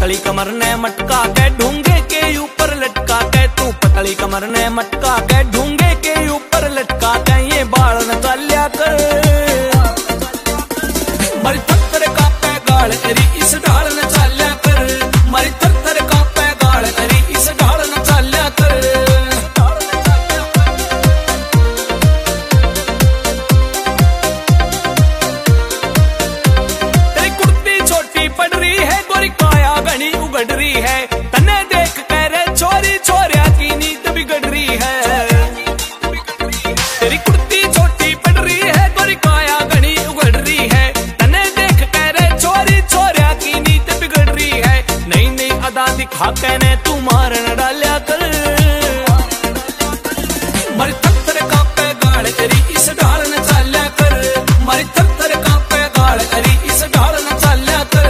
पतली कमर ने मटका के ढूंगे के ऊपर लटका के, तू पतली कमर ने मटका के ढूंगे के ऊपर लटका के, ये बाल न चाल्या कर मरी थर कापे गाल तेरी इस ढाल न चाल्या कर, मरी थर कापे गाल तेरी इस ढाल न चाल्या कर। तेरी कुर्ती छोटी पड़ रही है, गोरी काया घनी उगड़ रही है, तने देख कर रे छोरी छोरिया की नींद बिगड़ रही है। तेरी कुर्ती छोटी पड़ रही है, गोरी काया घनी उगड़ रही है, तने देख कर रे छोरी छोरिया की नींद बिगड़ रही है। नई नई अदा दिखा कहने तू मारन डाल्या कर, मरी थर कापे गाल तेरी इस ढाल न चाल्या कर, मरी थर कापे गाल तेरी इस ढाल न चाल्या कर।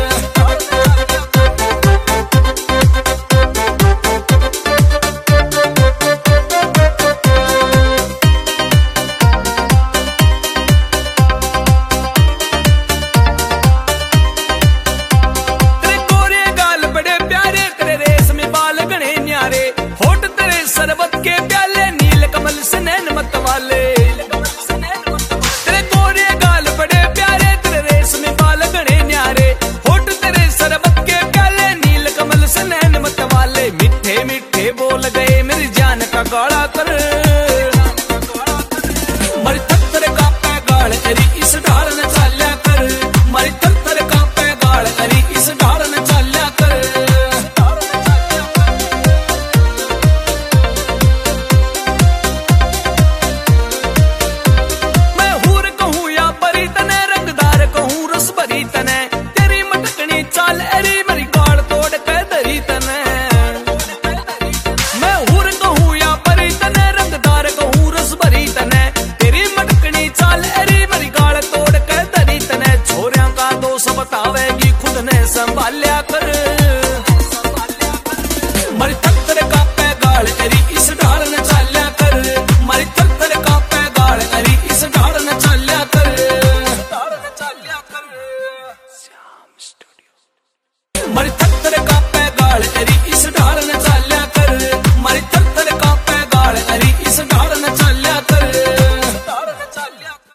होठ तेरे शरबत के प्याले, नील कमल से नैन मत वाले, तेरे गोरे गाल बड़े प्यारे, तेरे रेशमी बाल घने न्यारे, होठ तेरे शरबत के प्याले, नील कमल से नैन मत वाले, मीठे मीठे बोल गए मेरी जान का गाड़ा कर, मरी थर कापे गाल तेरी इस ढाल न चाल्या कर, मरी थर कापे गाल तेरी इस ढाल न चाल्या कर। तेरी मटकनी चाल एरी मरी गाल तोड़ के दरी तने, मैं हूर कहूँ या परी तने, रंगदार कहूँ रस भरी तने, तेरी मटकनी चाल एरी मरी गाल तोड़ के दरी तने। छोरियां का दोष बतावेगी खुद ने संभाल्या कर, मरी थर कापे गाल तेरी इस ढाल न चाल्या कर, मरी थर कापे गाल तेरी इस ढाल न चाल्या कर। मरी